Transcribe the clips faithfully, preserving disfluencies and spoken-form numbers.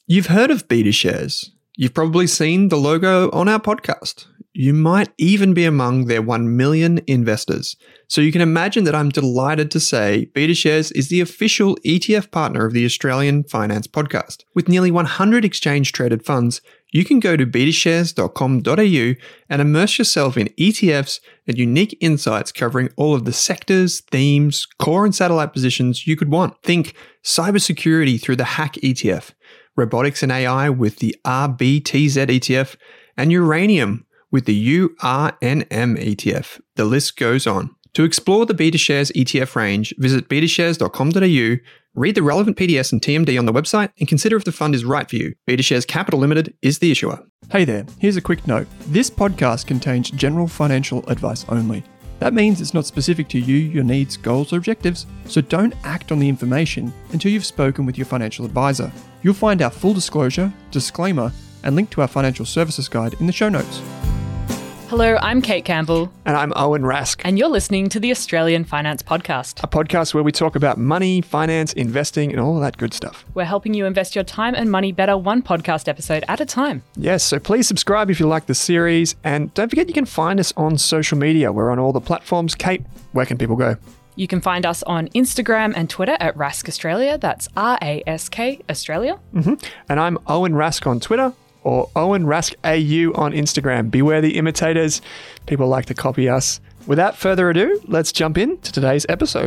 You've heard of BetaShares. You've probably seen the logo on our podcast. You might even be among their one million investors. So you can imagine that I'm delighted to say BetaShares is the official E T F partner of the Australian Finance Podcast. With nearly one hundred exchange-traded funds, you can go to beta shares dot com dot a u and immerse yourself in E T Fs and unique insights covering all of the sectors, themes, core and satellite positions you could want. Think cybersecurity through the Hack E T F, robotics and A I with the R B T Z E T F, and uranium with the U R N M E T F. The list goes on. To explore the BetaShares E T F range, visit beta shares dot com dot a u, read the relevant P D S and T M D on the website, and consider if the fund is right for you. BetaShares Capital Limited is the issuer. Hey there, here's a quick note. This podcast contains general financial advice only. That means it's not specific to you, your needs, goals, or objectives, so don't act on the information until you've spoken with your financial advisor. You'll find our full disclosure, disclaimer, and link to our financial services guide in the show notes. Hello, I'm Kate Campbell. And I'm Owen Rask. And you're listening to the Australian Finance Podcast. A podcast where we talk about money, finance, investing, and all of that good stuff. We're helping you invest your time and money better one podcast episode at a time. Yes, so please subscribe if you like the series. And don't forget you can find us on social media. We're on all the platforms. Kate, where can people go? You can find us on Instagram and Twitter at Rask Australia. That's R A S K Australia. Mm-hmm. And I'm Owen Rask on Twitter, or Owen Rask A U on Instagram. Beware the imitators. People like to copy us. Without further ado, let's jump into today's episode.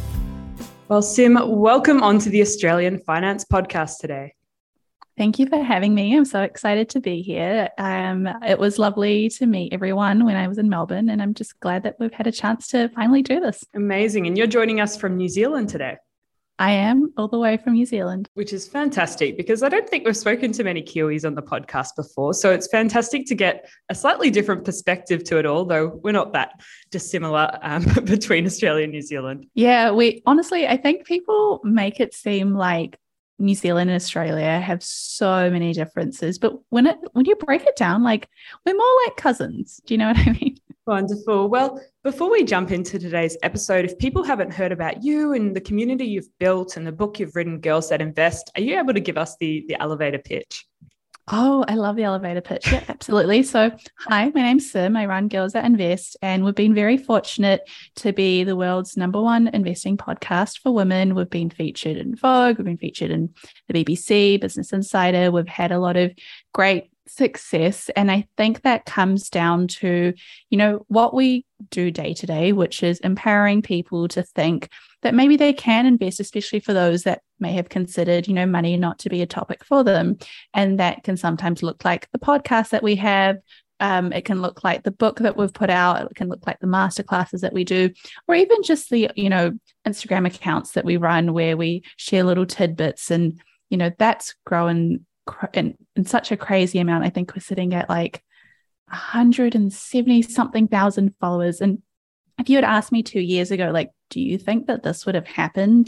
Well, Sim, welcome onto the Australian Finance Podcast today. Thank you for having me. I'm so excited to be here. Um, it was lovely to meet everyone when I was in Melbourne, and I'm just glad that we've had a chance to finally do this. Amazing. And you're joining us from New Zealand today. I am all the way from New Zealand. Which is fantastic because I don't think we've spoken to many Kiwis on the podcast before. So it's fantastic to get a slightly different perspective to it all, though we're not that dissimilar um, between Australia and New Zealand. Yeah, we honestly, I think people make it seem like New Zealand and Australia have so many differences. But when it when you break it down, like we're more like cousins. Do you know what I mean? Wonderful. Well, before we jump into today's episode, if people haven't heard about you and the community you've built and the book you've written, Girls That Invest, are you able to give us the, the elevator pitch? Oh, I love the elevator pitch. Yeah, absolutely. So, hi, my name's Sim. I run Girls That Invest, and we've been very fortunate to be the world's number one investing podcast for women. We've been featured in Vogue. We've been featured in the B B C, Business Insider. We've had a lot of great success. And I think that comes down to, you know, what we do day to day, which is empowering people to think that maybe they can invest, especially for those that may have considered, you know, money not to be a topic for them. And that can sometimes look like the podcast that we have. Um, it can look like the book that we've put out. It can look like the masterclasses that we do, or even just the, you know, Instagram accounts that we run where we share little tidbits. And, you know, that's grown in, in such a crazy amount. I think we're sitting at like one hundred seventy something thousand followers. And if you had asked me two years ago, like, do you think that this would have happened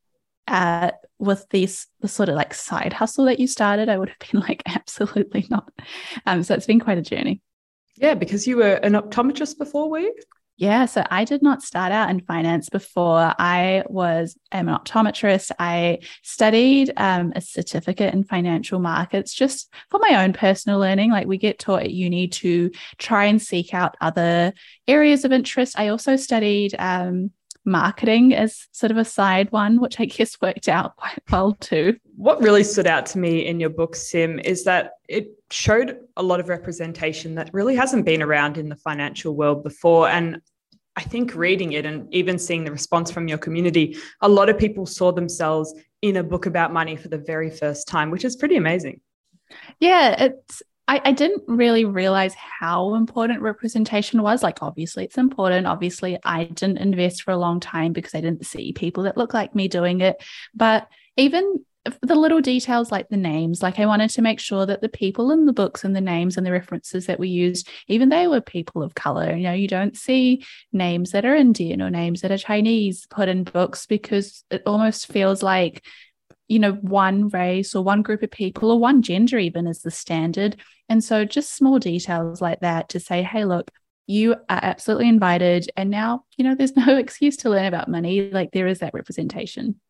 uh, with this the sort of like side hustle that you started? I would have been like, absolutely not. Um, so it's been quite a journey. Yeah, because you were an optometrist before, were you? Yeah, so I did not start out in finance before. I was am an optometrist. I studied um, a certificate in financial markets just for my own personal learning. Like we get taught at uni to try and seek out other areas of interest. I also studied um, marketing as sort of a side one, which I guess worked out quite well too. What really stood out to me in your book, Sim, is that it showed a lot of representation that really hasn't been around in the financial world before. And I think reading it and even seeing the response from your community, a lot of people saw themselves in a book about money for the very first time, which is pretty amazing. Yeah, it's I, I didn't really realize how important representation was. Like, obviously it's important. Obviously I didn't invest for a long time because I didn't see people that look like me doing it. But even the little details like the names, like I wanted to make sure that the people in the books and the names and the references that we used, even they were people of color. You know, you don't see names that are Indian or names that are Chinese put in books because it almost feels like, you know, one race or one group of people or one gender even is the standard. And so just small details like that to say, hey, look, you are absolutely invited. And now, you know, there's no excuse to learn about money. Like there is that representation.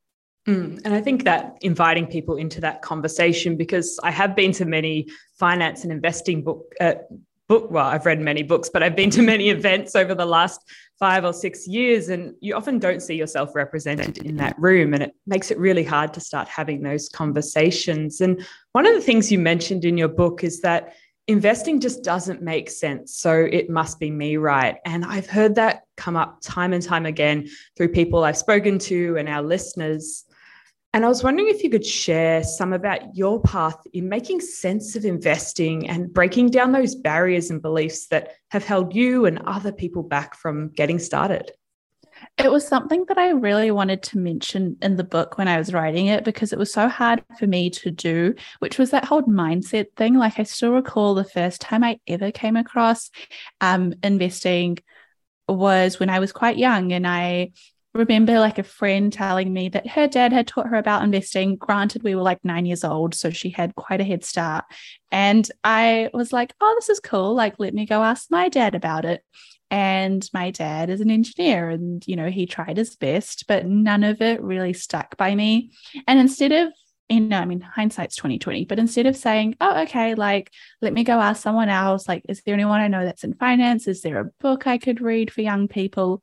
Mm, and I think that inviting people into that conversation, because I have been to many finance and investing book, uh, book, well, I've read many books, but I've been to many events over the last five or six years, and you often don't see yourself represented in that room. And it makes it really hard to start having those conversations. And one of the things you mentioned in your book is that investing just doesn't make sense, so it must be me, right? And I've heard that come up time and time again through people I've spoken to and our listeners. And I was wondering if you could share some about your path in making sense of investing and breaking down those barriers and beliefs that have held you and other people back from getting started. It was something that I really wanted to mention in the book when I was writing it, because it was so hard for me to do, which was that whole mindset thing. Like, I still recall the first time I ever came across um, investing was when I was quite young, and I remember like a friend telling me that her dad had taught her about investing. Granted, we were like nine years old, so she had quite a head start. And I was like, oh, this is cool. Like, let me go ask my dad about it. And my dad is an engineer, and, you know, he tried his best, but none of it really stuck by me. And instead of, you know, I mean, hindsight's twenty twenty, but instead of saying, oh, okay, like, let me go ask someone else, like, is there anyone I know that's in finance? Is there a book I could read for young people?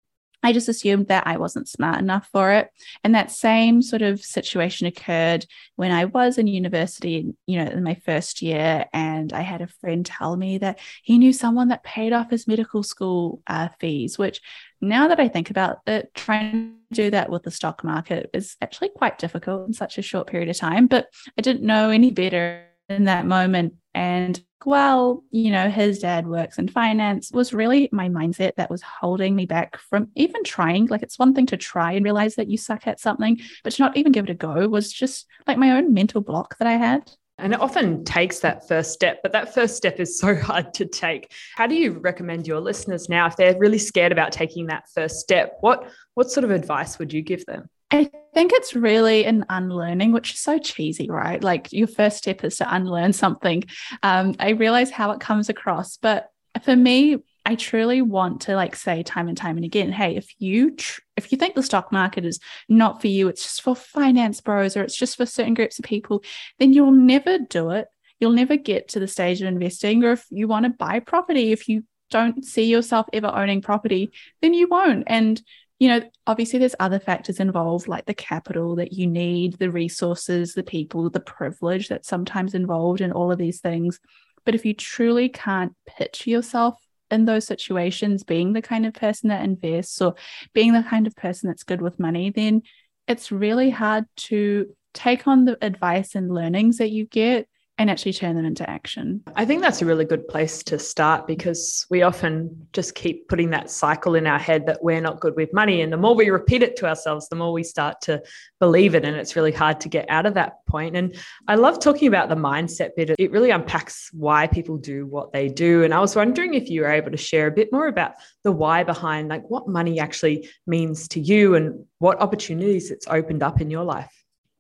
I just assumed that I wasn't smart enough for it. And that same sort of situation occurred when I was in university, you know, in my first year. And I had a friend tell me that he knew someone that paid off his medical school uh, fees, which now that I think about it, trying to do that with the stock market is actually quite difficult in such a short period of time. But I didn't know any better in that moment. And well, you know, his dad works in finance was really my mindset that was holding me back from even trying. Like, it's one thing to try and realize that you suck at something, but to not even give it a go was just like my own mental block that I had. And it often takes that first step, but that first step is so hard to take. How do you recommend your listeners now, if they're really scared about taking that first step, what, what sort of advice would you give them? I think it's really an unlearning, which is so cheesy, right? Like, your first step is to unlearn something. Um, I realize how it comes across, but for me, I truly want to like say time and time and again, hey, if you tr- if you think the stock market is not for you, it's just for finance bros, or it's just for certain groups of people, then you'll never do it. You'll never get to the stage of investing. Or if you want to buy property, if you don't see yourself ever owning property, then you won't. And you know, obviously there's other factors involved, like the capital that you need, the resources, the people, the privilege that's sometimes involved in all of these things. But if you truly can't pitch yourself in those situations, being the kind of person that invests or being the kind of person that's good with money, then it's really hard to take on the advice and learnings that you get and actually turn them into action. I think that's a really good place to start, because we often just keep putting that cycle in our head that we're not good with money. And the more we repeat it to ourselves, the more we start to believe it. And it's really hard to get out of that point. And I love talking about the mindset bit. It really unpacks why people do what they do. And I was wondering if you were able to share a bit more about the why behind, like, what money actually means to you and what opportunities it's opened up in your life.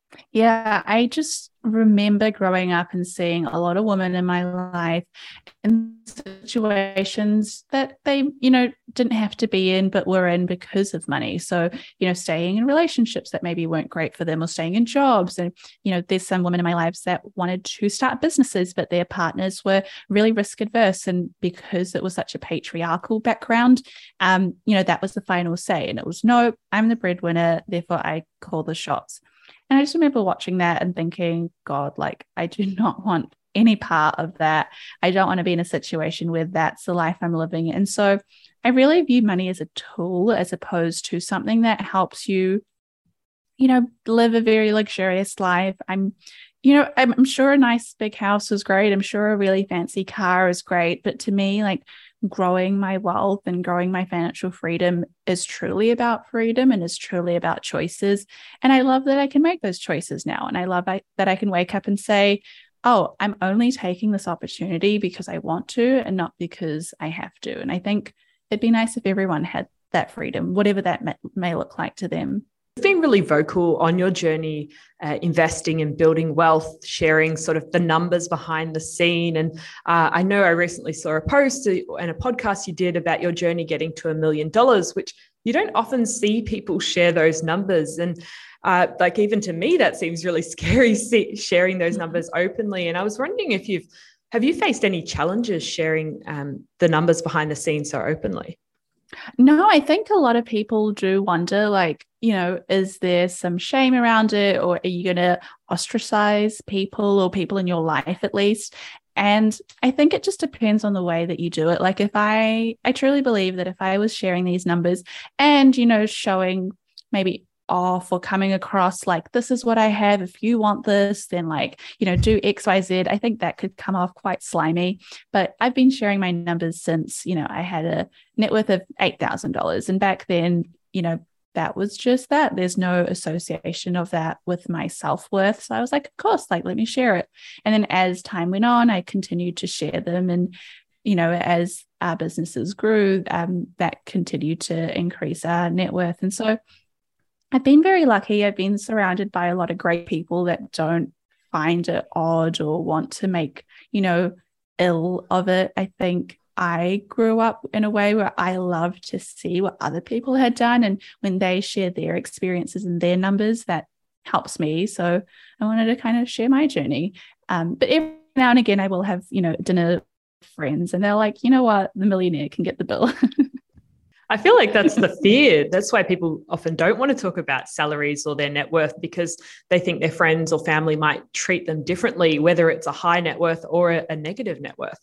Yeah, I just remember growing up and seeing a lot of women in my life in situations that they, you know, didn't have to be in, but were in because of money. So, you know, staying in relationships that maybe weren't great for them, or staying in jobs. And, you know, there's some women in my lives that wanted to start businesses, but their partners were really risk adverse. And because it was such a patriarchal background, um, you know, that was the final say. And it was, no, I'm the breadwinner, therefore I call the shots. And I just remember watching that and thinking, God, like, I do not want any part of that. I don't want to be in a situation where that's the life I'm living. And so I really view money as a tool, as opposed to something that helps you, you know, live a very luxurious life. I'm, you know, I'm, I'm sure a nice big house is great. I'm sure a really fancy car is great. But to me, like, growing my wealth and growing my financial freedom is truly about freedom and is truly about choices. And I love that I can make those choices now. And I love I, that I can wake up and say, oh, I'm only taking this opportunity because I want to and not because I have to. And I think it'd be nice if everyone had that freedom, whatever that may, may look like to them. You've been really vocal on your journey, uh, investing and building wealth, sharing sort of the numbers behind the scene. And uh, I know I recently saw a post and a podcast you did about your journey getting to a million dollars, which you don't often see people share those numbers. And Uh, like even to me, that seems really scary, sharing those numbers openly. And I was wondering if you've, have you faced any challenges sharing um, the numbers behind the scenes so openly? No, I think a lot of people do wonder, like, you know, is there some shame around it, or are you going to ostracize people or people in your life at least? And I think it just depends on the way that you do it. Like if I, I truly believe that if I was sharing these numbers and, you know, showing maybe off or coming across like, this is what I have, if you want this, then like, you know, do X, Y, Z, I think that could come off quite slimy. But I've been sharing my numbers since, you know, I had a net worth of eight thousand dollars. And back then, you know, that was just that. There's no association of that with my self-worth. So I was like, of course, like, let me share it. And then as time went on, I continued to share them. And, you know, as our businesses grew, um, that continued to increase our net worth. And so I've been very lucky. I've been surrounded by a lot of great people that don't find it odd or want to make, you know, ill of it. I think I grew up in a way where I loved to see what other people had done. And when they share their experiences and their numbers, that helps me. So I wanted to kind of share my journey. Um, but every now and again, I will have, you know, dinner with friends and they're like, you know what, the millionaire can get the bill. I feel like that's the fear. That's why people often don't want to talk about salaries or their net worth, because they think their friends or family might treat them differently, whether it's a high net worth or a, a negative net worth.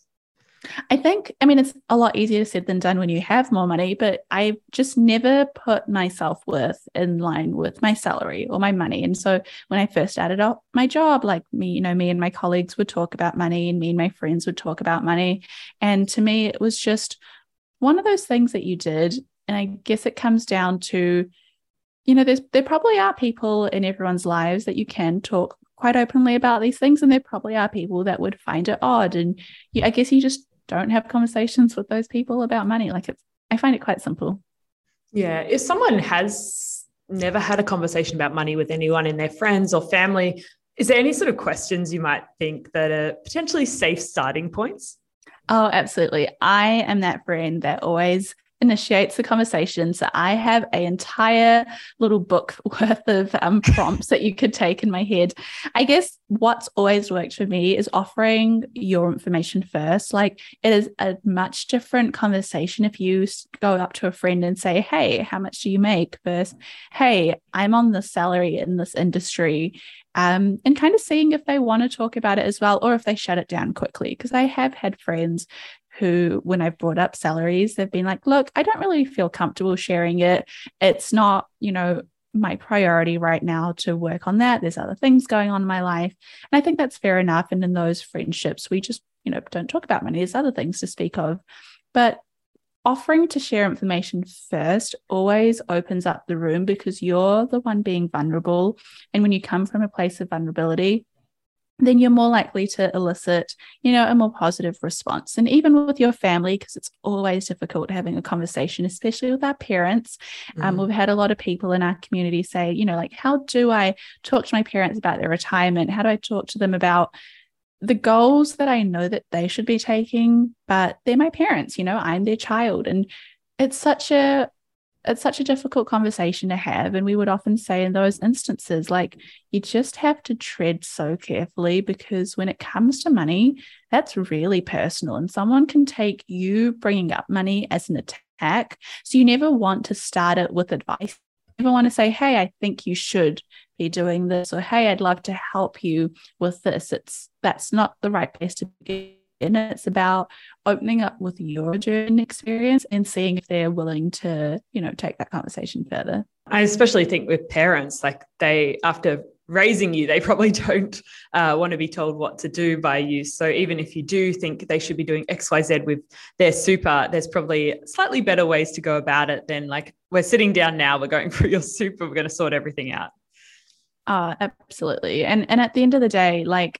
I think, I mean, it's a lot easier said than done when you have more money, but I just never put my self-worth in line with my salary or my money. And so when I first started out my job, like me, you know, me and my colleagues would talk about money and me and my friends would talk about money. And to me, it was just one of those things that you did. And I guess it comes down to, you know, there's there probably are people in everyone's lives that you can talk quite openly about these things. And there probably are people that would find it odd. And you, I guess you just don't have conversations with those people about money. Like it's, I find it quite simple. Yeah. If someone has never had a conversation about money with anyone in their friends or family, is there any sort of questions you might think that are potentially safe starting points? Oh, absolutely. I am that friend that always initiates the conversation. So I have an entire little book worth of um, prompts that you could take in my head. I guess what's always worked for me is offering your information first. Like it is a much different conversation if you go up to a friend and say, hey, how much do you make? Versus, hey, I'm on this salary in this industry. Um, and kind of seeing if they want to talk about it as well, or if they shut it down quickly. Because I have had friends who, when I've brought up salaries, they've been like, look, I don't really feel comfortable sharing it. It's not, you know, my priority right now to work on that. There's other things going on in my life. And I think that's fair enough. And in those friendships, we just, you know, don't talk about money. There's other things to speak of. But offering to share information first always opens up the room, because you're the one being vulnerable. And when you come from a place of vulnerability, then you're more likely to elicit, you know, a more positive response. And even with your family, because it's always difficult having a conversation, especially with our parents. Mm. Um, we've had a lot of people in our community say, you know, like, how do I talk to my parents about their retirement? How do I talk to them about the goals that I know that they should be taking, but they're my parents, you know, I'm their child. And it's such a It's such a difficult conversation to have. And we would often say in those instances, like, you just have to tread so carefully, because when it comes to money, that's really personal. And someone can take you bringing up money as an attack. So you never want to start it with advice. You never want to say, hey, I think you should be doing this, or hey, I'd love to help you with this. It's that's not the right place to begin. And it's about opening up with your journey experience and seeing if they're willing to, you know, take that conversation further. I especially think with parents, like they, after raising you, they probably don't uh, want to be told what to do by you. So even if you do think they should be doing X, Y, Z with their super, there's probably slightly better ways to go about it than like, we're sitting down now, we're going through your super, we're going to sort everything out. Uh, absolutely. And, and at the end of the day, like,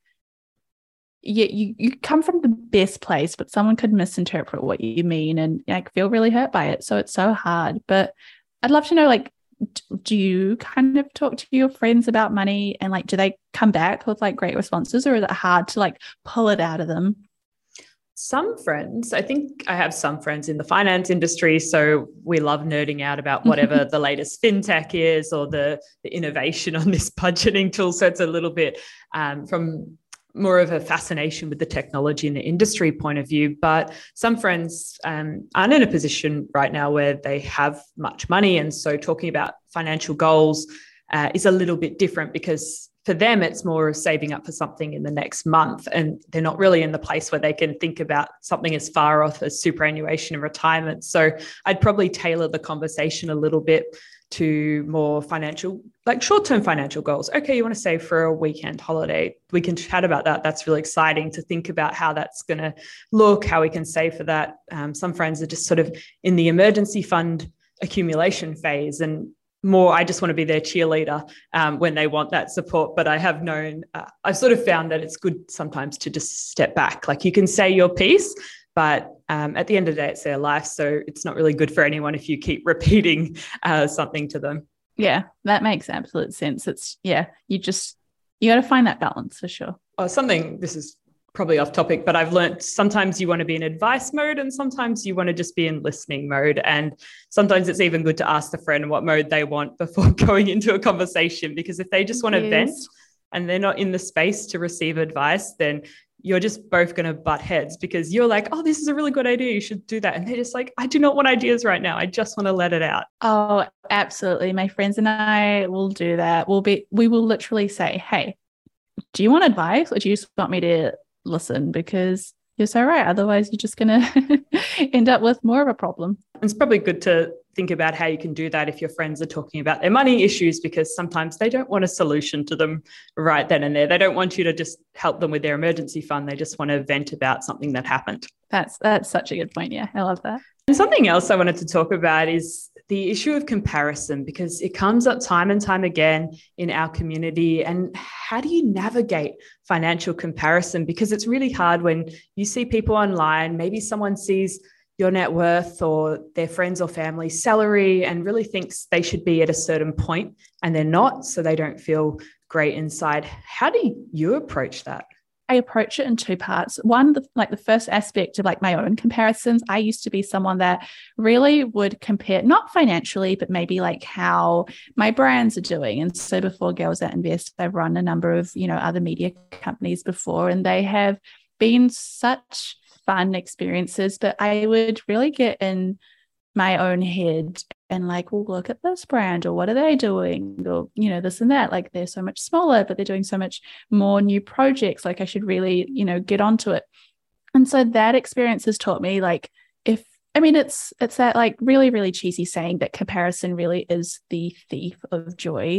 yeah, you, you come from the best place, but someone could misinterpret what you mean and like feel really hurt by it. So it's so hard. But I'd love to know, like, do you kind of talk to your friends about money, and like, do they come back with like great responses, or is it hard to like pull it out of them? some friends, I think I have some friends in the finance industry, so we love nerding out about whatever the latest fintech is or the, the innovation on this budgeting tool. So it's a little bit um, from more of a fascination with the technology and the industry point of view. But some friends um, aren't in a position right now where they have much money. And so talking about financial goals uh, is a little bit different, because for them, it's more of saving up for something in the next month. And they're not really in the place where they can think about something as far off as superannuation and retirement. So I'd probably tailor the conversation a little bit to more financial, like short-term financial goals. Okay, you want to save for a weekend holiday. We can chat about that. That's really exciting to think about how that's going to look, how we can save for that. Um, some friends are just sort of in the emergency fund accumulation phase, and more, I just want to be their cheerleader um, when they want that support. But I have known, uh, I've sort of found that it's good sometimes to just step back. Like, you can say your piece, but um, at the end of the day, it's their life. So it's not really good for anyone if you keep repeating uh, something to them. Yeah, that makes absolute sense. It's, yeah, you just, you got to find that balance for sure. Oh, something, this is probably off topic, but I've learned sometimes you want to be in advice mode and sometimes you want to just be in listening mode. And sometimes it's even good to ask the friend what mode they want before going into a conversation, because if they just want to Yes. vent and they're not in the space to receive advice, then you're just both going to butt heads, because you're like, oh, this is a really good idea, you should do that. And they're just like, I do not want ideas right now. I just want to let it out. Oh, absolutely. My friends and I will do that. We'll be, we will literally say, hey, do you want advice or do you just want me to listen? Because you're so right. Otherwise, you're just going to end up with more of a problem. It's probably good to think about how you can do that if your friends are talking about their money issues, because sometimes they don't want a solution to them right then and there. They don't want you to just help them with their emergency fund. They just want to vent about something that happened. That's that's such a good point. Yeah, I love that. And something else I wanted to talk about is the issue of comparison, because it comes up time and time again in our community. And how do you navigate financial comparison? Because it's really hard when you see people online, maybe someone sees your net worth or their friends or family's salary and really thinks they should be at a certain point and they're not, so they don't feel great inside. How do you approach that? I approach it in two parts. One, the, like the first aspect of like my own comparisons. I used to be someone that really would compare, not financially, but maybe like how my brands are doing. And so before Girls That Invest, I've run a number of, you know, other media companies before, and they have been such fun experiences, but I would really get in my own head and like, well, look at this brand, or what are they doing, or, you know, this and that, like they're so much smaller, but they're doing so much more new projects. Like I should really, you know, get onto it. And so that experience has taught me, like, if, I mean, it's, it's that like really, really cheesy saying that comparison really is the thief of joy.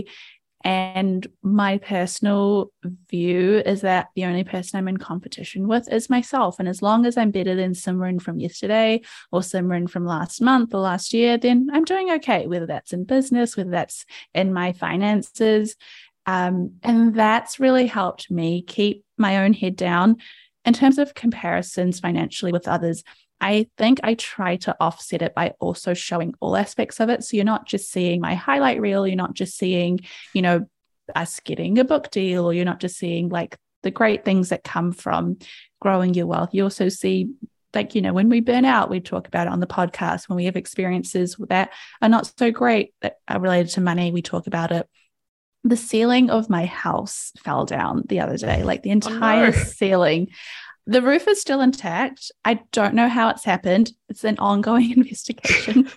And my personal view is that the only person I'm in competition with is myself. And as long as I'm better than Simran from yesterday or Simran from last month or last year, then I'm doing okay, whether that's in business, whether that's in my finances. Um, and that's really helped me keep my own head down. In terms of comparisons financially with others, I think I try to offset it by also showing all aspects of it. So you're not just seeing my highlight reel, you're not just seeing, you know, us getting a book deal, or you're not just seeing like the great things that come from growing your wealth. You also see, like, you know, when we burn out, we talk about it on the podcast. When we have experiences that are not so great that are related to money, we talk about it. The ceiling of my house fell down the other day, like the entire Oh, no. ceiling. The roof is still intact. I don't know how it's happened. It's an ongoing investigation.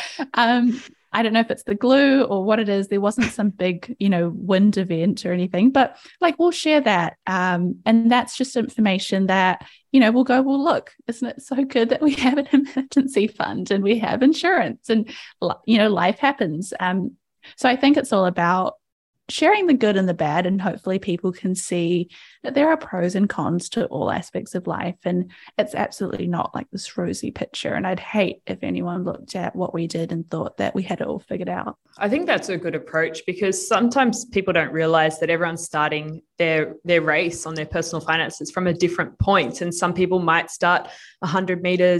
um, I don't know if it's the glue or what it is. There wasn't some big, you know, wind event or anything, but like we'll share that. Um, and that's just information that, you know, we'll go, well, look, isn't it so good that we have an emergency fund and we have insurance and, you know, life happens. Um, so I think it's all about sharing the good and the bad, and hopefully people can see that there are pros and cons to all aspects of life, and it's absolutely not like this rosy picture. And I'd hate if anyone looked at what we did and thought that we had it all figured out. I think that's a good approach, because sometimes people don't realize that everyone's starting their their race on their personal finances from a different point. And some people might start one hundred meters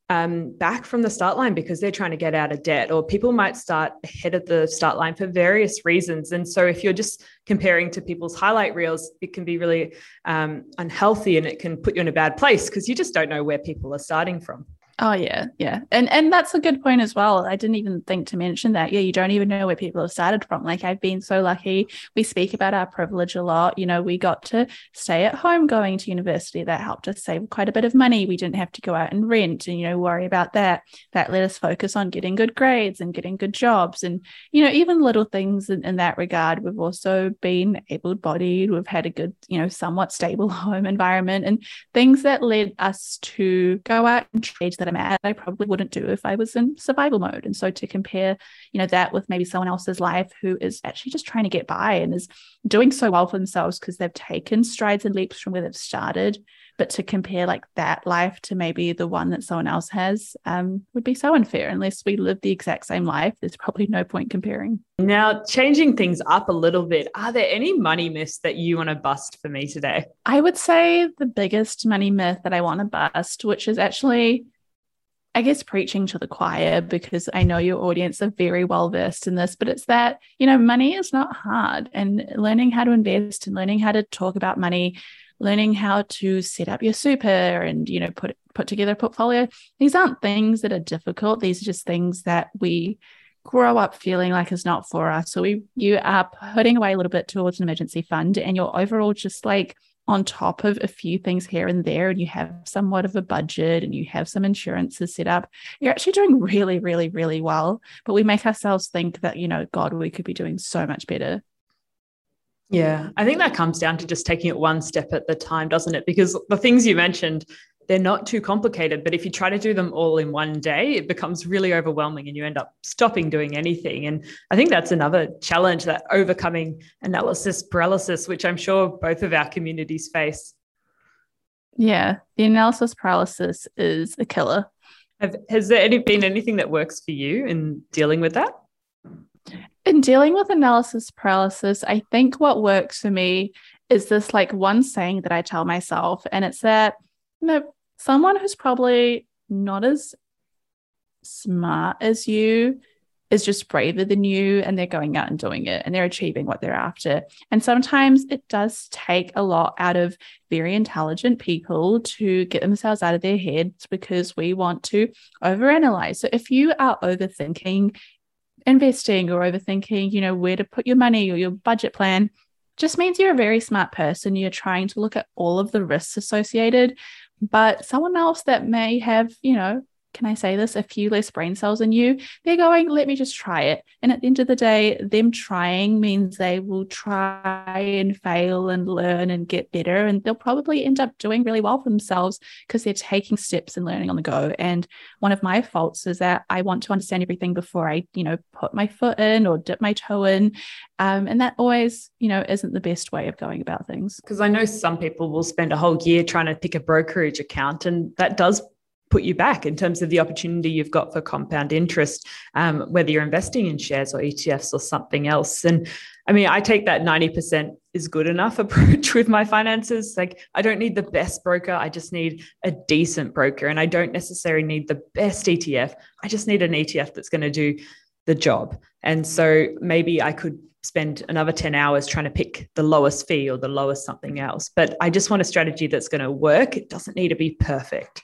um, back from the start line because they're trying to get out of debt, or people might start ahead of the start line for various reasons. And so if you're just comparing to people's highlight reels, it can be really um, unhealthy, and it can put you in a bad place because you just don't know where people are starting from. Oh, yeah, yeah. And and that's a good point as well. I didn't even think to mention that. Yeah, you don't even know where people have started from. Like, I've been so lucky. We speak about our privilege a lot. You know, we got to stay at home going to university. That helped us save quite a bit of money. We didn't have to go out and rent and, you know, worry about that. That let us focus on getting good grades and getting good jobs. And, you know, even little things in, in that regard. We've also been able-bodied. We've had a good, you know, somewhat stable home environment, and things that led us to go out and trade that I'm at, I probably wouldn't do if I was in survival mode. And so to compare, you know, that with maybe someone else's life who is actually just trying to get by and is doing so well for themselves because they've taken strides and leaps from where they've started, but to compare like that life to maybe the one that someone else has um, would be so unfair. Unless we live the exact same life, there's probably no point comparing. Now, changing things up a little bit, are there any money myths that you want to bust for me today? I would say the biggest money myth that I want to bust, which is actually, I guess, preaching to the choir, because I know your audience are very well versed in this, but it's that, you know, money is not hard, and learning how to invest and learning how to talk about money, learning how to set up your super and, you know, put put together a portfolio. These aren't things that are difficult. These are just things that we grow up feeling like is not for us. So we you are putting away a little bit towards an emergency fund, and you're overall just like on top of a few things here and there, and you have somewhat of a budget and you have some insurances set up, you're actually doing really, really, really well. But we make ourselves think that, you know, God, we could be doing so much better. Yeah, I think that comes down to just taking it one step at the time, doesn't it? Because the things you mentioned, they're not too complicated, but if you try to do them all in one day, it becomes really overwhelming and you end up stopping doing anything. And I think that's another challenge, that overcoming analysis paralysis, which I'm sure both of our communities face. Yeah, the analysis paralysis is a killer. Have, has there any, been anything that works for you in dealing with that? In dealing with analysis paralysis, I think what works for me is this like one saying that I tell myself, and it's that, you know, someone who's probably not as smart as you is just braver than you, and they're going out and doing it and they're achieving what they're after. And sometimes it does take a lot out of very intelligent people to get themselves out of their heads, because we want to overanalyze. So if you are overthinking investing or overthinking, you know, where to put your money or your budget plan, just means you're a very smart person. You're trying to look at all of the risks associated. But someone else that may have, you know, can I say this, a few less brain cells than you, they're going, let me just try it. And at the end of the day, them trying means they will try and fail and learn and get better. And they'll probably end up doing really well for themselves because they're taking steps and learning on the go. And one of my faults is that I want to understand everything before I, you know, put my foot in or dip my toe in. Um, and that always, you know, isn't the best way of going about things. Because I know some people will spend a whole year trying to pick a brokerage account, and that does put you back in terms of the opportunity you've got for compound interest, um, whether you're investing in shares or E T Fs or something else. And I mean, I take that ninety percent is good enough approach with my finances. Like, I don't need the best broker. I just need a decent broker. And I don't necessarily need the best E T F. I just need an E T F that's going to do the job. And so maybe I could spend another ten hours trying to pick the lowest fee or the lowest something else. But I just want a strategy that's going to work. It doesn't need to be perfect.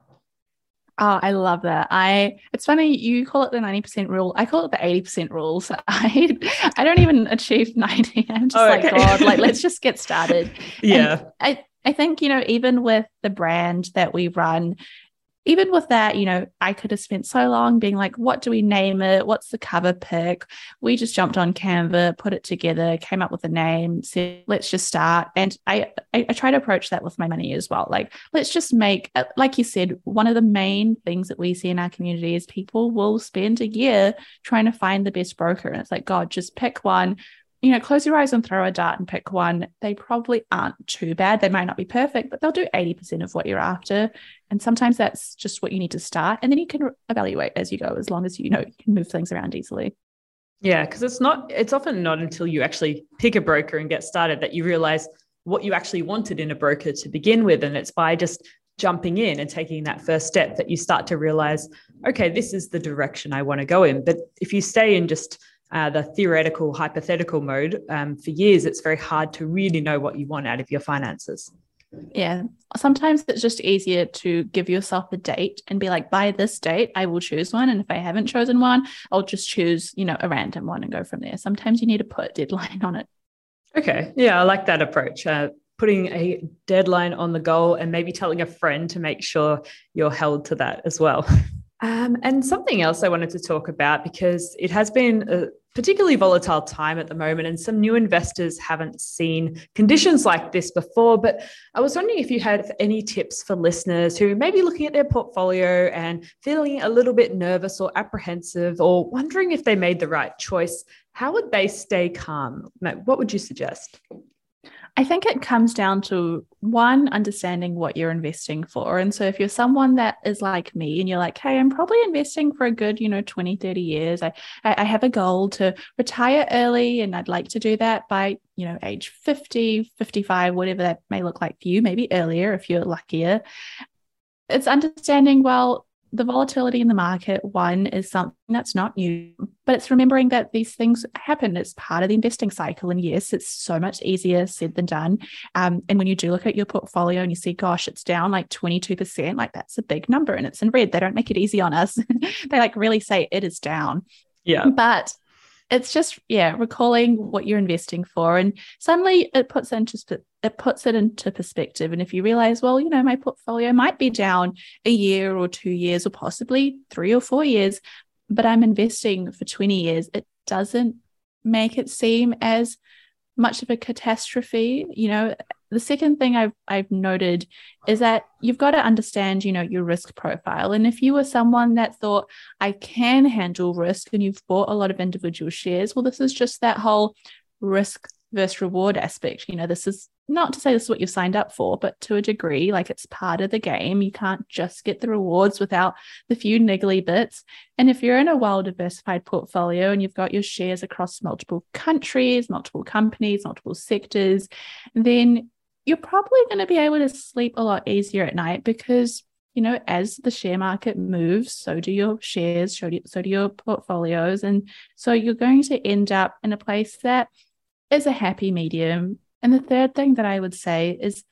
Oh, I love that. I it's funny you call it the ninety percent rule. I call it the eighty percent rule. So I I don't even achieve ninety. I'm just oh, like, okay. God, like, let's just get started. Yeah. And I, I think, you know, even with the brand that we run, even with that, you know, I could have spent so long being like, what do we name it? What's the cover pick? We just jumped on Canva, put it together, came up with a name, said, let's just start. And I, I, I try to approach that with my money as well. Like, let's just make, like you said, one of the main things that we see in our community is people will spend a year trying to find the best broker. And it's like, God, just pick one. You know, close your eyes and throw a dart and pick one. They probably aren't too bad. They might not be perfect, but they'll do eighty percent of what you're after. And sometimes that's just what you need to start. And then you can evaluate as you go, as long as you know you can move things around easily. Yeah, because it's not, it's often not until you actually pick a broker and get started that you realize what you actually wanted in a broker to begin with. And it's by just jumping in and taking that first step that you start to realize, okay, this is the direction I want to go in. But if you stay in just uh, the theoretical, hypothetical mode um, for years, it's very hard to really know what you want out of your finances. Yeah. Sometimes it's just easier to give yourself a date and be like, by this date, I will choose one. And if I haven't chosen one, I'll just choose, you know, a random one and go from there. Sometimes you need to put a deadline on it. Okay. Yeah, I like that approach. Uh, putting a deadline on the goal and maybe telling a friend to make sure you're held to that as well. Um, and something else I wanted to talk about, because it has been a particularly volatile time at the moment and some new investors haven't seen conditions like this before. But I was wondering if you had any tips for listeners who may be looking at their portfolio and feeling a little bit nervous or apprehensive or wondering if they made the right choice. How would they stay calm? Matt, what would you suggest? I think it comes down to, one, understanding what you're investing for. And so if you're someone that is like me and you're like, hey, I'm probably investing for a good, you know, twenty, thirty years. I, I have a goal to retire early and I'd like to do that by, you know, age fifty, fifty-five, whatever that may look like for you, maybe earlier if you're luckier. It's understanding, well, the volatility in the market, one, is something that's not new, but it's remembering that these things happen. It's part of the investing cycle. And yes, it's so much easier said than done. Um, and when you do look at your portfolio and you see, gosh, it's down like twenty-two percent, like that's a big number and it's in red. They don't make it easy on us. They like really say it is down. Yeah. But it's just, yeah, recalling what you're investing for. And suddenly it puts it into, it puts it into perspective. And if you realize, well, you know, my portfolio might be down a year or two years or possibly three or four years, but I'm investing for twenty years, it doesn't make it seem as much of a catastrophe. You know, the second thing I've I've noted is that you've got to understand, you know, your risk profile. And if you were someone that thought, I can handle risk, and you've bought a lot of individual shares, well, this is just that whole risk versus reward aspect. You know, this is not to say this is what you've signed up for, but to a degree, like it's part of the game. You can't just get the rewards without the few niggly bits. And if you're in a well-diversified portfolio and you've got your shares across multiple countries, multiple companies, multiple sectors, then you're probably going to be able to sleep a lot easier at night because, you know, as the share market moves, so do your shares, so do, so do your portfolios. And so you're going to end up in a place that is a happy medium. And the third thing that I would say is,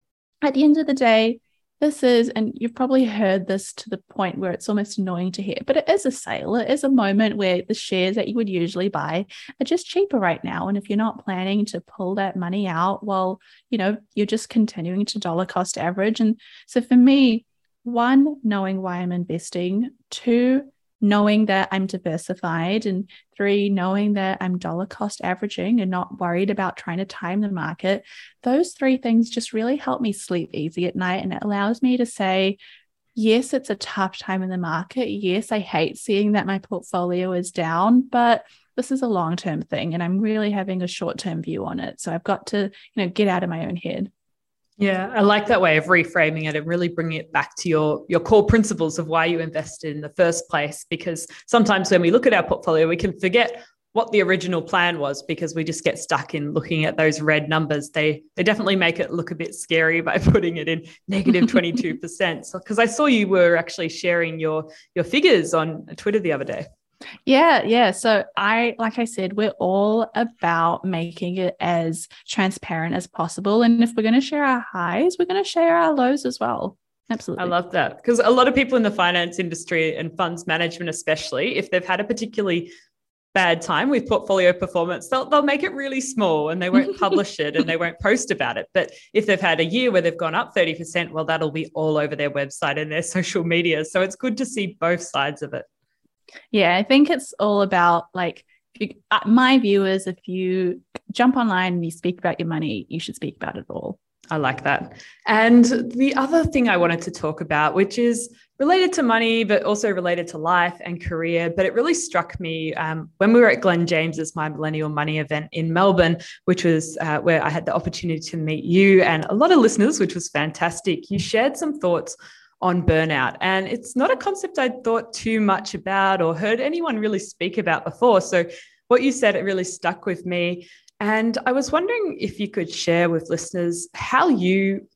at the end of the day, this is, and you've probably heard this to the point where it's almost annoying to hear, but it is a sale. It is a moment where the shares that you would usually buy are just cheaper right now. And if you're not planning to pull that money out, well, you know, you're just continuing to dollar cost average. And so for me, one, knowing why I'm investing, two, knowing that I'm diversified, and three, knowing that I'm dollar cost averaging and not worried about trying to time the market. Those three things just really help me sleep easy at night. And it allows me to say, yes, it's a tough time in the market. Yes, I hate seeing that my portfolio is down, but this is a long-term thing and I'm really having a short-term view on it. So I've got to, you know, get out of my own head. Yeah, I like that way of reframing it and really bringing it back to your, your core principles of why you invested in the first place. Because sometimes when we look at our portfolio, we can forget what the original plan was because we just get stuck in looking at those red numbers. They they definitely make it look a bit scary by putting it in negative twenty-two percent. So, because I saw you were actually sharing your, your figures on Twitter the other day. Yeah, yeah. So I, like I said, we're all about making it as transparent as possible. And if we're going to share our highs, we're going to share our lows as well. Absolutely. I love that, because a lot of people in the finance industry and funds management, especially if they've had a particularly bad time with portfolio performance, they'll, they'll make it really small and they won't publish it and they won't post about it. But if they've had a year where they've gone up thirty percent, well, that'll be all over their website and their social media. So it's good to see both sides of it. Yeah, I think it's all about, like, if you, uh, my view is if you jump online and you speak about your money, you should speak about it all. I like that. And the other thing I wanted to talk about, which is related to money, but also related to life and career, but it really struck me um, when we were at Glenn James's My Millennial Money event in Melbourne, which was uh, where I had the opportunity to meet you and a lot of listeners, which was fantastic. You shared some thoughts on burnout. And it's not a concept I'd thought too much about or heard anyone really speak about before. So what you said, it really stuck with me. And I was wondering if you could share with listeners how you, like,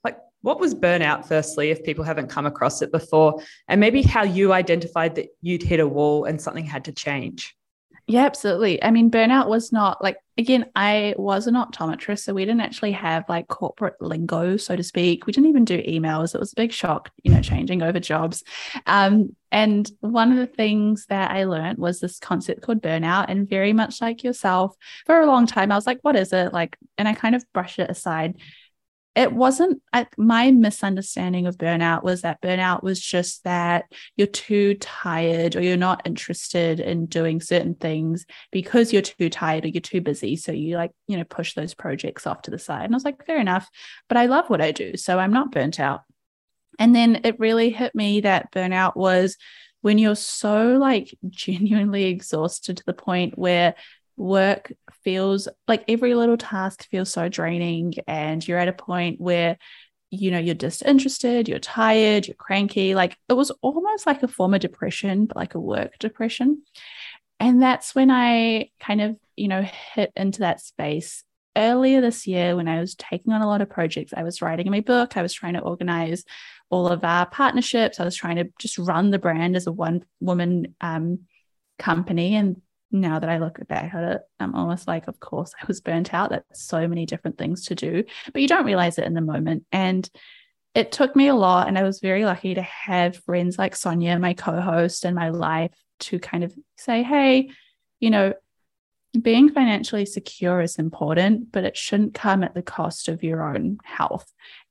What was burnout, firstly, if people haven't come across it before, and maybe how you identified that you'd hit a wall and something had to change? Yeah, absolutely. I mean, burnout was not like, again, I was an optometrist, so we didn't actually have like corporate lingo, so to speak. We didn't even do emails. It was a big shock, you know, changing over jobs. Um, and one of the things that I learned was this concept called burnout. And very much like yourself, for a long time, I was like, what is it? Like, and I kind of brushed it aside. It wasn't I, my misunderstanding of burnout was that burnout was just that you're too tired or you're not interested in doing certain things because you're too tired or you're too busy. So you like, you know, push those projects off to the side. And I was like, fair enough, but I love what I do. So I'm not burnt out. And then it really hit me that burnout was when you're so like genuinely exhausted to the point where work feels like every little task feels so draining, and you're at a point where, you know, you're disinterested, you're tired, you're cranky. Like it was almost like a form of depression, but like a work depression. And that's when I kind of, you know, hit into that space earlier this year when I was taking on a lot of projects. I was writing my book. I was trying to organize all of our partnerships. I was trying to just run the brand as a one woman um, company. And now that I look back at it, I'm almost like, of course, I was burnt out. That's so many different things to do, but you don't realize it in the moment. And it took me a lot. And I was very lucky to have friends like Sonia, my co-host, in my life to kind of say, hey, you know, being financially secure is important, but it shouldn't come at the cost of your own health.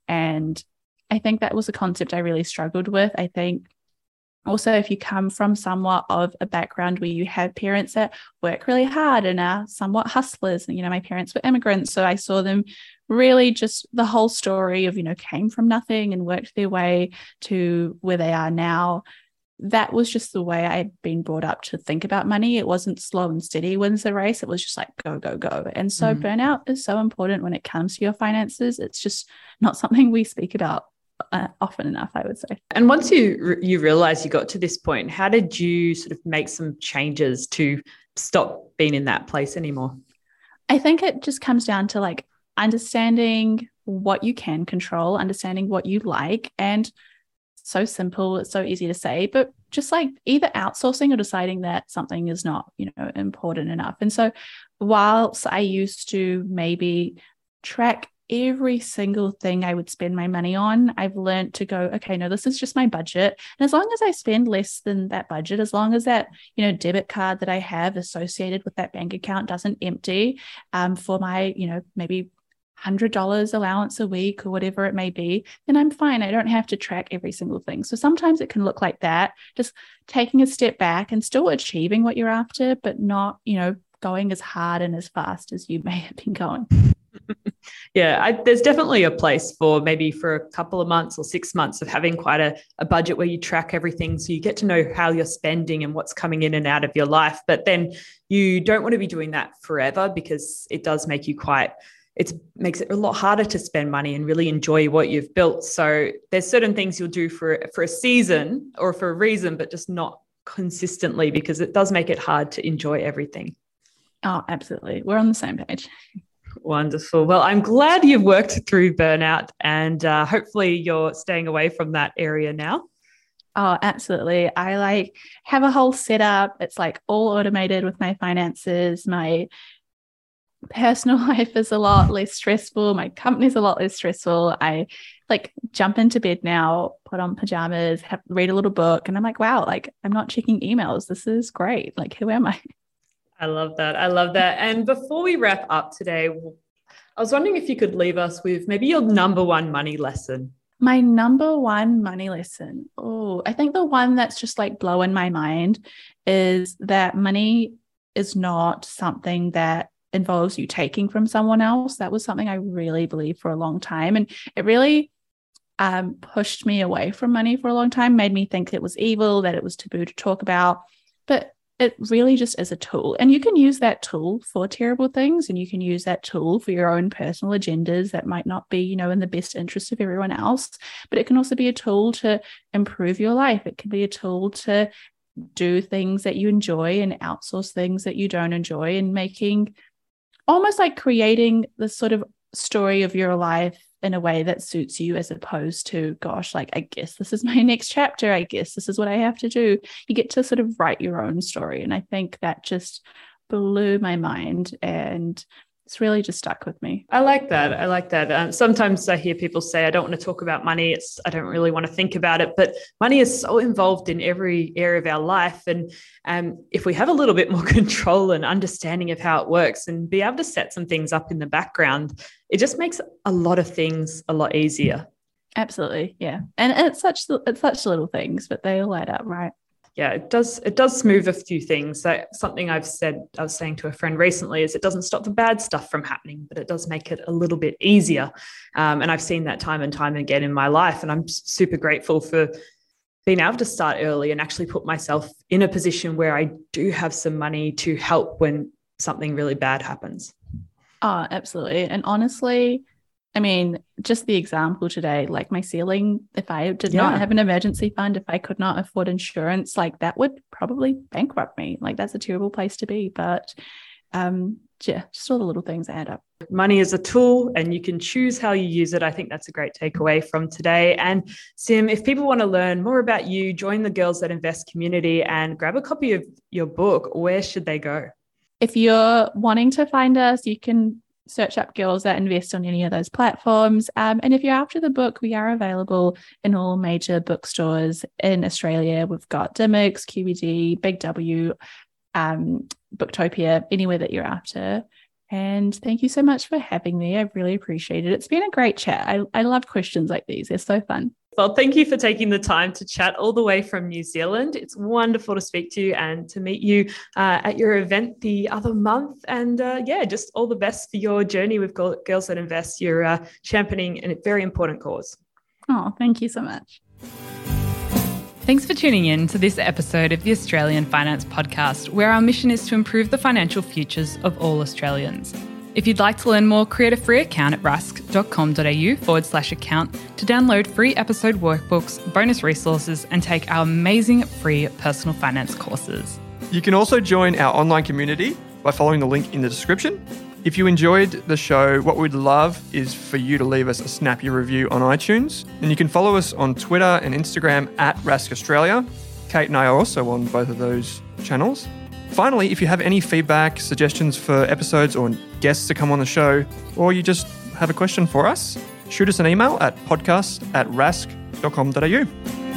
And I think that was a concept I really struggled with. I think also, if you come from somewhat of a background where you have parents that work really hard and are somewhat hustlers, and, you know, my parents were immigrants, so I saw them really just the whole story of, you know, came from nothing and worked their way to where they are now. That was just the way I'd been brought up to think about money. It wasn't slow and steady wins the race. It was just like, go, go, go. And so mm-hmm. burnout is so important when it comes to your finances. It's just not something we speak about Uh, often enough, I would say. And once you you realized you got to this point, how did you sort of make some changes to stop being in that place anymore? I think it just comes down to like understanding what you can control, understanding what you like, and so simple, it's so easy to say, but just like either outsourcing or deciding that something is not, you know, important enough. And so whilst I used to maybe track every single thing I would spend my money on, I've learned to go, okay, no, this is just my budget. And as long as I spend less than that budget, as long as that, you know, debit card that I have associated with that bank account doesn't empty um, for my, you know, maybe one hundred dollars allowance a week or whatever it may be, then I'm fine. I don't have to track every single thing. So sometimes it can look like that, just taking a step back and still achieving what you're after, but not, you know, going as hard and as fast as you may have been going. Yeah, I, there's definitely a place for maybe for a couple of months or six months of having quite a, a budget where you track everything so you get to know how you're spending and what's coming in and out of your life. But then you don't want to be doing that forever, because it does make you quite, it makes it a lot harder to spend money and really enjoy what you've built. So there's certain things you'll do for, for a season or for a reason, but just not consistently, because it does make it hard to enjoy everything. Oh, absolutely. We're on the same page. Wonderful. Well, I'm glad you've worked through burnout, and uh, hopefully you're staying away from that area now. Oh, absolutely. I like have a whole setup. It's like all automated with my finances. My personal life is a lot less stressful. My company's a lot less stressful. I like jump into bed now, put on pajamas, have, read a little book, and I'm like, wow, like I'm not checking emails. This is great. Like, who am I? I love that. I love that. And before we wrap up today, I was wondering if you could leave us with maybe your number one money lesson. My number one money lesson. Oh, I think the one that's just like blowing my mind is that money is not something that involves you taking from someone else. That was something I really believed for a long time. And it really um, pushed me away from money for a long time, made me think it was evil, that it was taboo to talk about. But it really just is a tool, and you can use that tool for terrible things, and you can use that tool for your own personal agendas that might not be, you know, in the best interest of everyone else, but it can also be a tool to improve your life. It can be a tool to do things that you enjoy and outsource things that you don't enjoy, and making almost like creating the sort of story of your life in a way that suits you, as opposed to, gosh, like, I guess this is my next chapter. I guess this is what I have to do. You get to sort of write your own story. And I think that just blew my mind, and it's really just stuck with me. I like that. I like that. Um, sometimes I hear people say, I don't want to talk about money. It's, I don't really want to think about it, but money is so involved in every area of our life. And um, if we have a little bit more control and understanding of how it works and be able to set some things up in the background, it just makes a lot of things a lot easier. Absolutely. Yeah. And it's such, it's such little things, but they all add up, right? Yeah, it does. It does smooth a few things. So something I've said, I was saying to a friend recently, is it doesn't stop the bad stuff from happening, but it does make it a little bit easier. Um, and I've seen that time and time again in my life. And I'm super grateful for being able to start early and actually put myself in a position where I do have some money to help when something really bad happens. Oh, absolutely. And honestly, I mean, just the example today, like my ceiling, if I did yeah. not have an emergency fund, if I could not afford insurance, like that would probably bankrupt me. Like that's a terrible place to be. But um, yeah, just all the little things add up. Money is a tool and you can choose how you use it. I think that's a great takeaway from today. And Sim, if people want to learn more about you, join the Girls That Invest community and grab a copy of your book, where should they go? If you're wanting to find us, you can search up Girls That Invest on any of those platforms. Um, and if you're after the book, we are available in all major bookstores in Australia. We've got Dymocks, Q E D, Big W, um, Booktopia, anywhere that you're after. And thank you so much for having me. I really appreciate it. It's been a great chat. I, I love questions like these. They're so fun. Well, thank you for taking the time to chat all the way from New Zealand. It's wonderful to speak to you and to meet you uh, at your event the other month. And uh, yeah, just all the best for your journey with Girls That Invest. You're uh, championing a very important cause. Oh, thank you so much. Thanks for tuning in to this episode of the Australian Finance Podcast, where our mission is to improve the financial futures of all Australians. If you'd like to learn more, create a free account at rask.com.au forward slash account to download free episode workbooks, bonus resources, and take our amazing free personal finance courses. You can also join our online community by following the link in the description. If you enjoyed the show, what we'd love is for you to leave us a snappy review on iTunes. And you can follow us on Twitter and Instagram at Rask Australia. Kate and I are also on both of those channels. Finally, if you have any feedback, suggestions for episodes or guests to come on the show, or you just have a question for us, shoot us an email at podcast at rask dot com dot a u.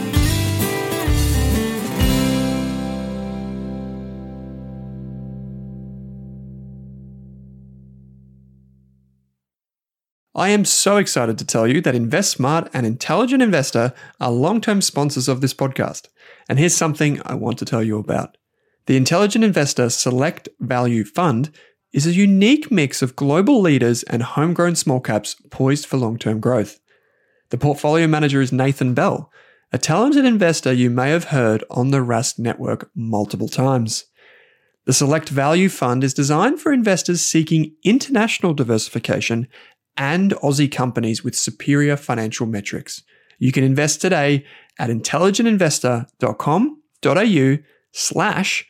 I am so excited to tell you that InvestSmart and Intelligent Investor are long-term sponsors of this podcast. And here's something I want to tell you about. The Intelligent Investor Select Value Fund is a unique mix of global leaders and homegrown small caps poised for long-term growth. The portfolio manager is Nathan Bell, a talented investor you may have heard on the Rask network multiple times. The Select Value Fund is designed for investors seeking international diversification and Aussie companies with superior financial metrics. You can invest today at intelligentinvestor.com.au slash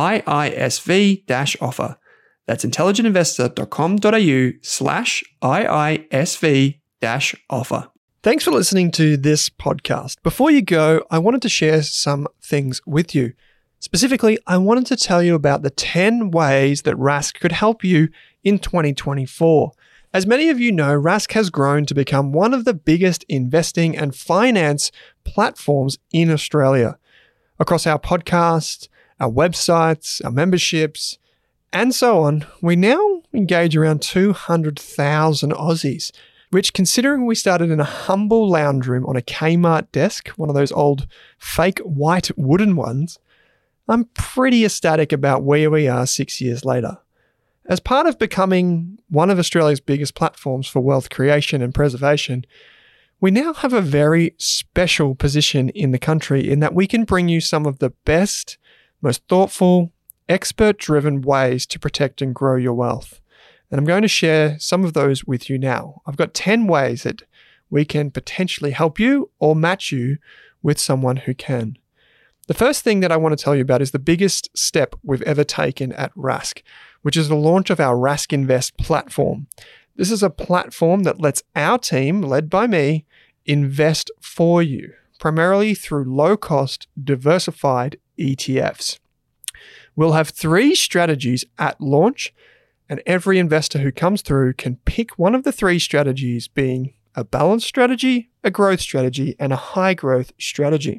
IISV dash offer. That's intelligentinvestor.com.au slash IISV dash offer. Thanks for listening to this podcast. Before you go, I wanted to share some things with you. Specifically, I wanted to tell you about the ten ways that Rask could help you in twenty twenty-four. As many of you know, Rask has grown to become one of the biggest investing and finance platforms in Australia. Across our podcast, our websites, our memberships, and so on, we now engage around two hundred thousand Aussies, which, considering we started in a humble lounge room on a Kmart desk, one of those old fake white wooden ones, I'm pretty ecstatic about where we are six years later. As part of becoming one of Australia's biggest platforms for wealth creation and preservation, we now have a very special position in the country in that we can bring you some of the best, most thoughtful, expert-driven ways to protect and grow your wealth. And I'm going to share some of those with you now. I've got ten ways that we can potentially help you or match you with someone who can. The first thing that I want to tell you about is the biggest step we've ever taken at Rask, which is the launch of our Rask Invest platform. This is a platform that lets our team, led by me, invest for you, primarily through low-cost, diversified E T Fs. We'll have three strategies at launch, and every investor who comes through can pick one of the three strategies, being a balanced strategy, a growth strategy, and a high-growth strategy.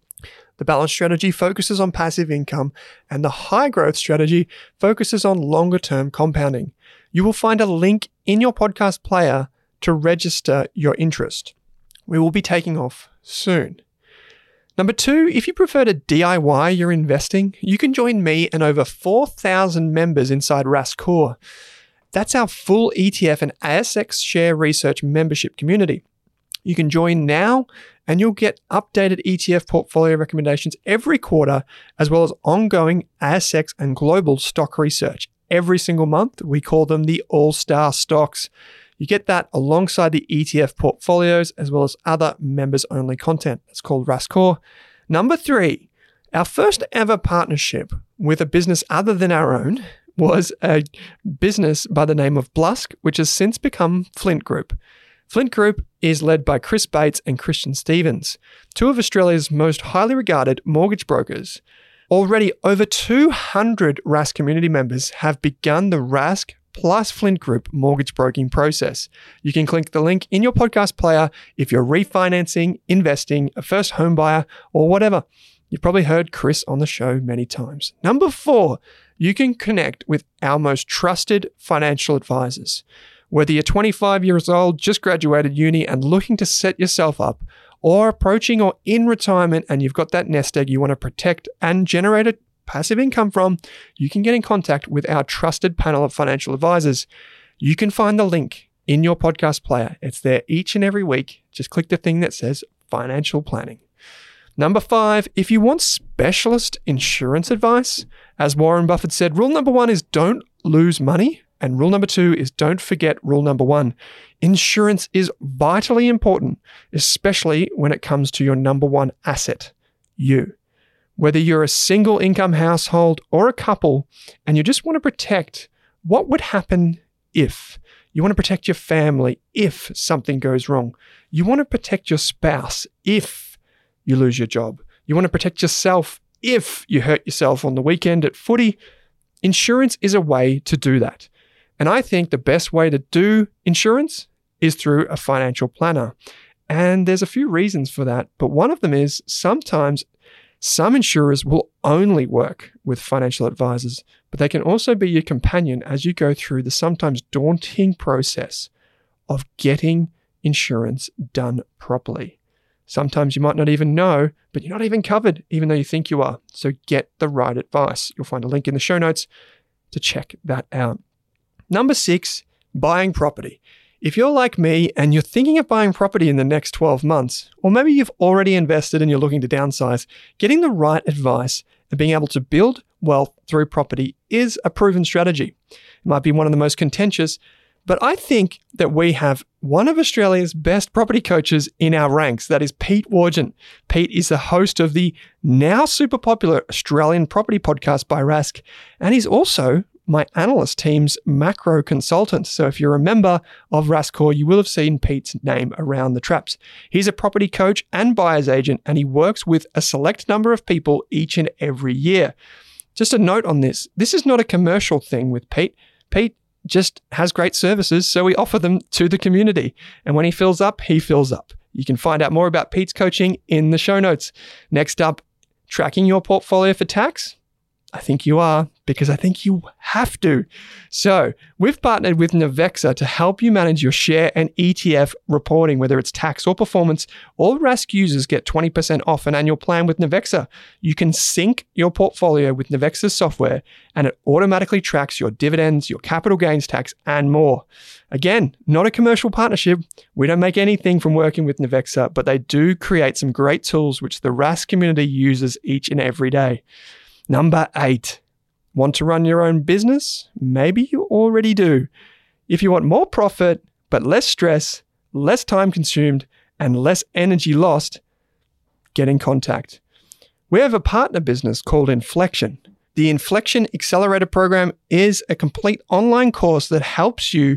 The balanced strategy focuses on passive income, and the high-growth strategy focuses on longer-term compounding. You will find a link in your podcast player to register your interest. We will be taking off soon. Number two, if you prefer to D I Y your investing, you can join me and over four thousand members inside Rask Core. That's our full E T F and A S X share research membership community. You can join now and you'll get updated E T F portfolio recommendations every quarter, as well as ongoing A S X and global stock research. Every single month, we call them the All-Star Stocks. You get that alongside the E T F portfolios, as well as other members-only content. It's called Rask Core. Number three, our first ever partnership with a business other than our own was a business by the name of Blusk, which has since become Flint Group. Flint Group is led by Chris Bates and Christian Stevens, two of Australia's most highly regarded mortgage brokers. Already, over two hundred Rask community members have begun the Rask plus Flint Group mortgage broking process. You can click the link in your podcast player if you're refinancing, investing, a first home buyer, or whatever. You've probably heard Chris on the show many times. Number four, you can connect with our most trusted financial advisors. Whether you're twenty-five years old, just graduated uni and looking to set yourself up, or approaching or in retirement and you've got that nest egg you want to protect and generate a passive income from, you can get in contact with our trusted panel of financial advisors. You can find the link in your podcast player. It's there each and every week. Just click the thing that says financial planning. Number five, if you want specialist insurance advice, as Warren Buffett said, rule number one is don't lose money. And rule number two is don't forget rule number one. Insurance is vitally important, especially when it comes to your number one asset, you. Whether you're a single income household or a couple, and you just want to protect what would happen if. You want to protect your family if something goes wrong. You want to protect your spouse if you lose your job. You want to protect yourself if you hurt yourself on the weekend at footy. Insurance is a way to do that. And I think the best way to do insurance is through a financial planner. And there's a few reasons for that, but one of them is sometimes some insurers will only work with financial advisors, but they can also be your companion as you go through the sometimes daunting process of getting insurance done properly. Sometimes you might not even know, but you're not even covered, even though you think you are. So get the right advice. You'll find a link in the show notes to check that out. Number six, buying property. If you're like me and you're thinking of buying property in the next twelve months, or maybe you've already invested and you're looking to downsize, getting the right advice and being able to build wealth through property is a proven strategy. It might be one of the most contentious, but I think that we have one of Australia's best property coaches in our ranks. That is Pete Wargent. Pete is the host of the now super popular Australian property podcast by Rask, and he's also my analyst team's macro consultant. So if you're a member of Rask Core, you will have seen Pete's name around the traps. He's a property coach and buyer's agent, and he works with a select number of people each and every year. Just a note on this. This is not a commercial thing with Pete. Pete just has great services, so we offer them to the community. And when he fills up, he fills up. You can find out more about Pete's coaching in the show notes. Next up, tracking your portfolio for tax. I think you are, because I think you have to. So we've partnered with Navexa to help you manage your share and E T F reporting, whether it's tax or performance. All Rask users get twenty percent off an annual plan with Navexa. You can sync your portfolio with Navexa's software, and it automatically tracks your dividends, your capital gains tax, and more. Again, not a commercial partnership. We don't make anything from working with Navexa, but they do create some great tools which the Rask community uses each and every day. Number eight, want to run your own business? Maybe you already do. If you want more profit, but less stress, less time consumed, and less energy lost, get in contact. We have a partner business called Inflection. The Inflection Accelerator Program is a complete online course that helps you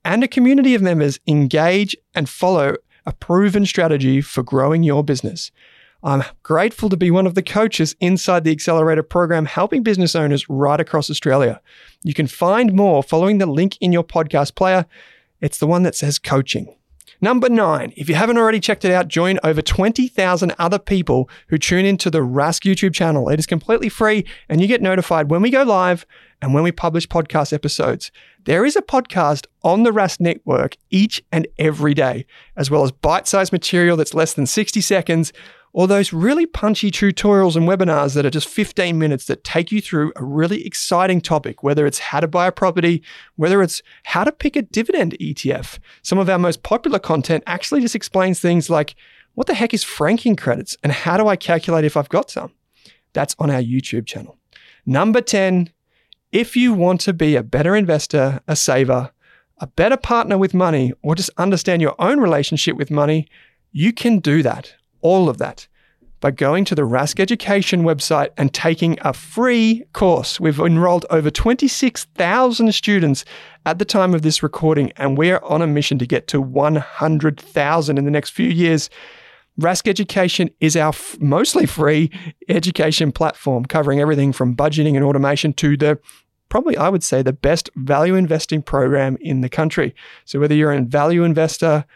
and a community of members engage and follow a proven strategy for growing your business. I'm grateful to be one of the coaches inside the Accelerator program, helping business owners right across Australia. You can find more following the link in your podcast player. It's the one that says coaching. Number nine, if you haven't already checked it out, join over twenty thousand other people who tune into the Rask YouTube channel. It is completely free and you get notified when we go live and when we publish podcast episodes. There is a podcast on the Rask Network each and every day, as well as bite-sized material that's less than sixty seconds, or those really punchy tutorials and webinars that are just fifteen minutes that take you through a really exciting topic, whether it's how to buy a property, whether it's how to pick a dividend E T F. Some of our most popular content actually just explains things like, what the heck is franking credits and how do I calculate if I've got some? That's on our YouTube channel. Number ten, if you want to be a better investor, a saver, a better partner with money, or just understand your own relationship with money, you can do that. All of that by going to the Rask Education website and taking a free course. We've enrolled over twenty-six thousand students at the time of this recording, and we're on a mission to get to one hundred thousand in the next few years. Rask Education is our f- mostly free education platform covering everything from budgeting and automation to the probably, I would say, the best value investing program in the country. So whether you're a value investor,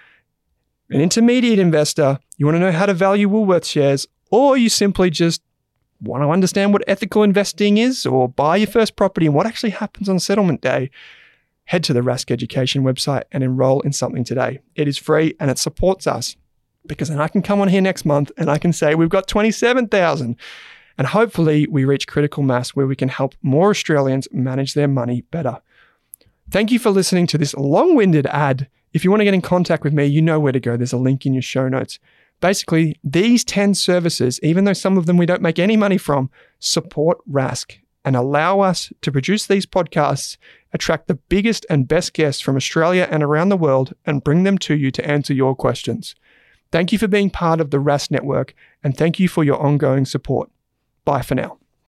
an intermediate investor, you want to know how to value Woolworths shares, or you simply just want to understand what ethical investing is or buy your first property and what actually happens on settlement day, head to the Rask Education website and enroll in something today. It is free and it supports us, because then I can come on here next month and I can say we've got twenty-seven thousand, and hopefully we reach critical mass where we can help more Australians manage their money better. Thank you for listening to this long-winded ad. If you want to get in contact with me, you know where to go. There's a link in your show notes. Basically, these ten services, even though some of them we don't make any money from, support Rask and allow us to produce these podcasts, attract the biggest and best guests from Australia and around the world, and bring them to you to answer your questions. Thank you for being part of the Rask Network, and thank you for your ongoing support. Bye for now.